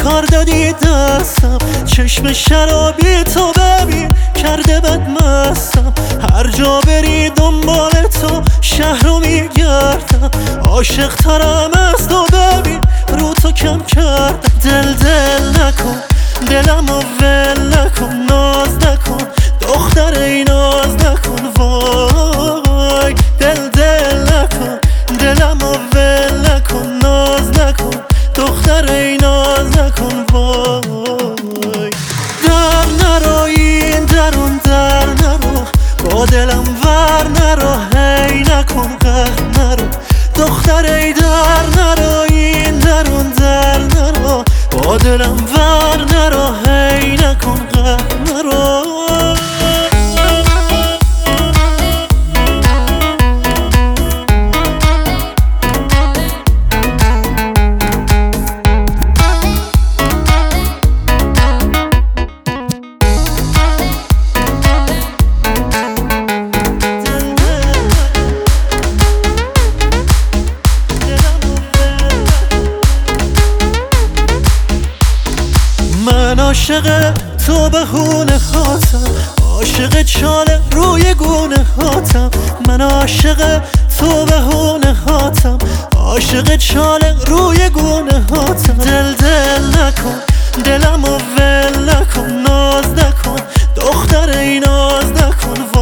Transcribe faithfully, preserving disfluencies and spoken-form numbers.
کار دادی دستم، چشم شرابی تو ببین کرده بد مستم. هر جا بری دنبال تو شهر رو میگردم، عاشق ترم از تو ببین رو تو کم کردم. دل دل نکن دلم و ول نکن، ناز نکن دختر ای ناز نکن. وای دل دل نکن دلم و ول نکن، ناز نکن دختر ای ناز نکن. وای در نرو این درون در نرو، با دلم ور نرو، هی نکن قهر نرو دختر ای در نرو این درون در نرو، با دلم ور نرو، هی نکن قهر نرو. من عاشق تو بهونه هاتم، عاشق چال روی گونه هاتم. من عاشق تو بهونه هاتم، عاشق چال روی گونه هاتم. دل دل نکن دلم و ول نکن، ناز نکن دختر ای ناز نکن.